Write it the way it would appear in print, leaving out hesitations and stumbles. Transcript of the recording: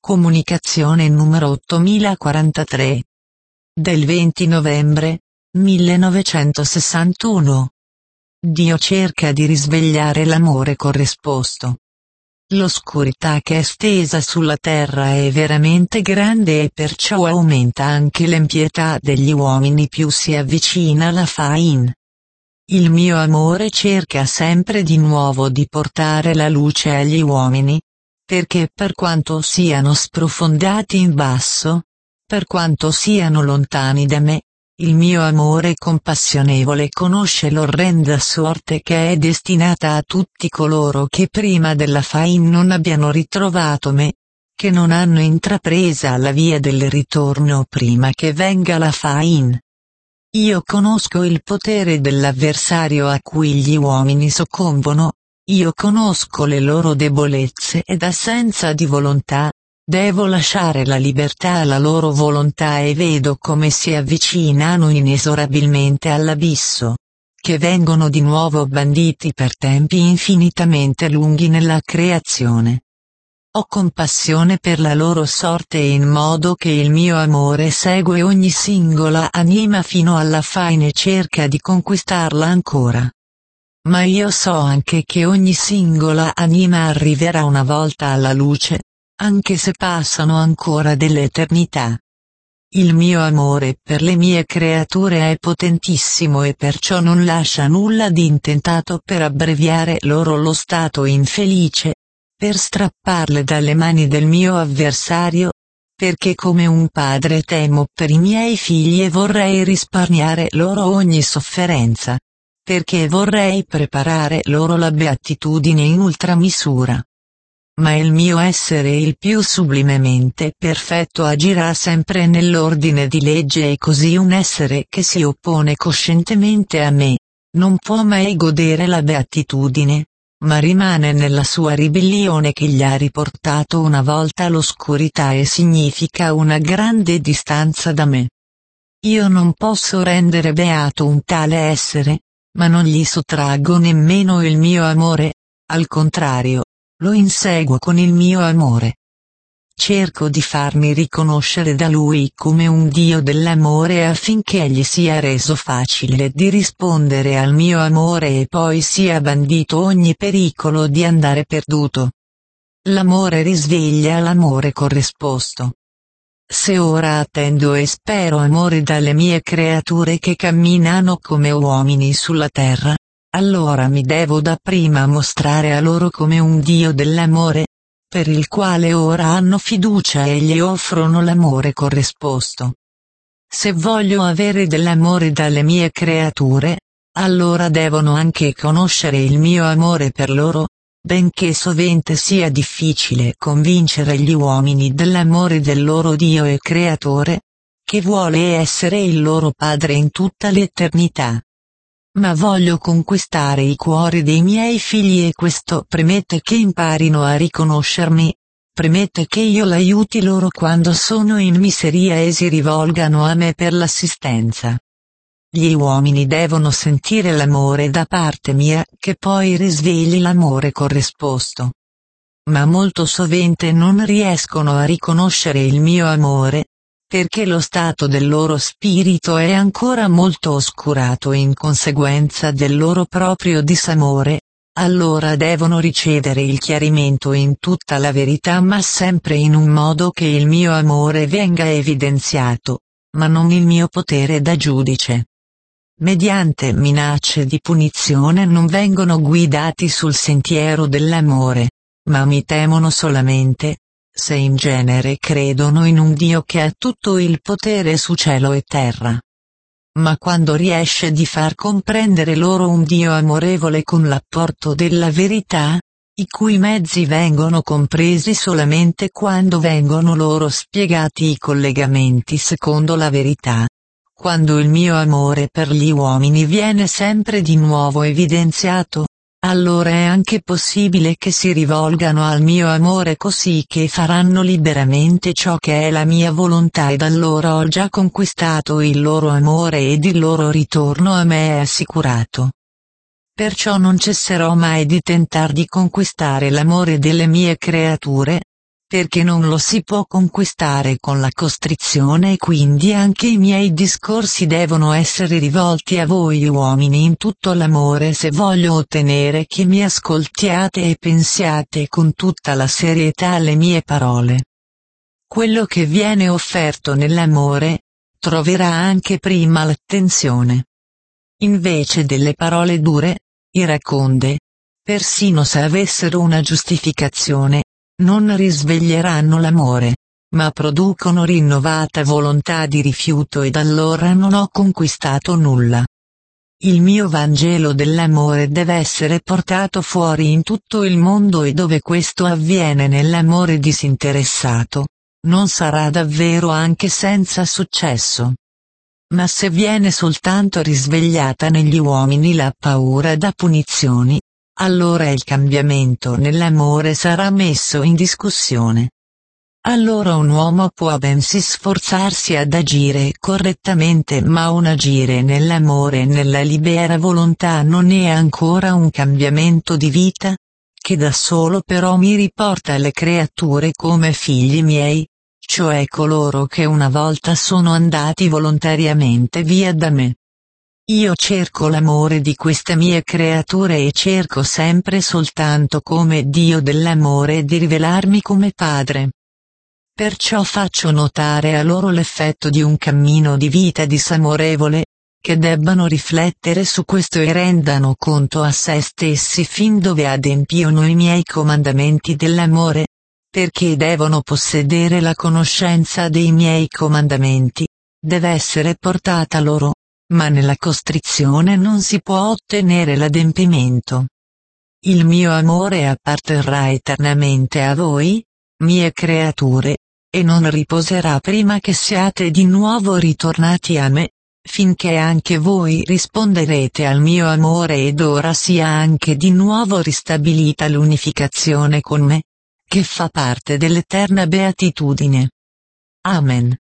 Comunicazione numero 8043. Del 20 novembre 1961. Dio cerca di risvegliare l'amore corrisposto. L'oscurità che è stesa sulla terra è veramente grande e perciò aumenta anche l'impietà degli uomini più si avvicina la fin. Il mio amore cerca sempre di nuovo di portare la luce agli uomini, perché per quanto siano sprofondati in basso, per quanto siano lontani da me, il mio amore compassionevole conosce l'orrenda sorte che è destinata a tutti coloro che prima della fin non abbiano ritrovato me, che non hanno intrapresa la via del ritorno prima che venga la fin. Io conosco il potere dell'avversario a cui gli uomini soccombono, io conosco le loro debolezze ed assenza di volontà, devo lasciare la libertà alla loro volontà e vedo come si avvicinano inesorabilmente all'abisso, che vengono di nuovo banditi per tempi infinitamente lunghi nella creazione. Ho compassione per la loro sorte in modo che il mio amore segue ogni singola anima fino alla fine e cerca di conquistarla ancora. Ma io so anche che ogni singola anima arriverà una volta alla luce, anche se passano ancora delle eternità. Il mio amore per le mie creature è potentissimo e perciò non lascia nulla di intentato per abbreviare loro lo stato infelice, per strapparle dalle mani del mio avversario, perché come un padre temo per i miei figli e vorrei risparmiare loro ogni sofferenza, perché vorrei preparare loro la beatitudine in ultramisura. Ma il mio essere il più sublimemente perfetto agirà sempre nell'ordine di legge e così un essere che si oppone coscientemente a me, non può mai godere la beatitudine, ma rimane nella sua ribellione che gli ha riportato una volta l'oscurità e significa una grande distanza da me. Io non posso rendere beato un tale essere, ma non gli sottraggo nemmeno il mio amore, al contrario, lo inseguo con il mio amore. Cerco di farmi riconoscere da lui come un Dio dell'amore affinché gli sia reso facile di rispondere al mio amore e poi sia bandito ogni pericolo di andare perduto. L'amore risveglia l'amore corrisposto. Se ora attendo e spero amore dalle mie creature che camminano come uomini sulla terra, allora mi devo dapprima mostrare a loro come un Dio dell'amore, per il quale ora hanno fiducia e gli offrono l'amore corrisposto. Se voglio avere dell'amore dalle mie creature, allora devono anche conoscere il mio amore per loro, benché sovente sia difficile convincere gli uomini dell'amore del loro Dio e Creatore, che vuole essere il loro Padre in tutta l'eternità. Ma voglio conquistare i cuori dei miei figli e questo premette che imparino a riconoscermi, premette che io l'aiuti loro quando sono in miseria e si rivolgano a me per l'assistenza. Gli uomini devono sentire l'amore da parte mia che poi risvegli l'amore corrisposto. Ma molto sovente non riescono a riconoscere il mio amore, perché lo stato del loro spirito è ancora molto oscurato in conseguenza del loro proprio disamore, allora devono ricevere il chiarimento in tutta la verità ma sempre in un modo che il mio amore venga evidenziato, ma non il mio potere da giudice. Mediante minacce di punizione non vengono guidati sul sentiero dell'amore, ma mi temono solamente, se in genere credono in un Dio che ha tutto il potere su cielo e terra. Ma quando riesce di far comprendere loro un Dio amorevole con l'apporto della verità, i cui mezzi vengono compresi solamente quando vengono loro spiegati i collegamenti secondo la verità, quando il mio amore per gli uomini viene sempre di nuovo evidenziato, allora è anche possibile che si rivolgano al mio amore così che faranno liberamente ciò che è la mia volontà ed allora ho già conquistato il loro amore ed il loro ritorno a me è assicurato. Perciò non cesserò mai di tentar di conquistare l'amore delle mie creature, perché non lo si può conquistare con la costrizione e quindi anche i miei discorsi devono essere rivolti a voi uomini in tutto l'amore se voglio ottenere che mi ascoltiate e pensiate con tutta la serietà alle mie parole. Quello che viene offerto nell'amore, troverà anche prima l'attenzione. Invece delle parole dure, iraconde, persino se avessero una giustificazione, non risveglieranno l'amore, ma producono rinnovata volontà di rifiuto ed allora non ho conquistato nulla. Il mio Vangelo dell'amore deve essere portato fuori in tutto il mondo e dove questo avviene nell'amore disinteressato, non sarà davvero anche senza successo. Ma se viene soltanto risvegliata negli uomini la paura da punizioni, allora il cambiamento nell'amore sarà messo in discussione. Allora un uomo può bensì sforzarsi ad agire correttamente ma un agire nell'amore e nella libera volontà non è ancora un cambiamento di vita, che da solo però mi riporta le creature come figli miei, cioè coloro che una volta sono andati volontariamente via da me. Io cerco l'amore di queste mie creature e cerco sempre soltanto come Dio dell'amore di rivelarmi come Padre. Perciò faccio notare a loro l'effetto di un cammino di vita disamorevole, che debbano riflettere su questo e rendano conto a se stessi fin dove adempiono i miei comandamenti dell'amore, perché devono possedere la conoscenza dei miei comandamenti, deve essere portata loro. Ma nella costrizione non si può ottenere l'adempimento. Il mio amore apparterrà eternamente a voi, mie creature, e non riposerà prima che siate di nuovo ritornati a me, finché anche voi risponderete al mio amore ed ora sia anche di nuovo ristabilita l'unificazione con me, che fa parte dell'eterna beatitudine. Amen.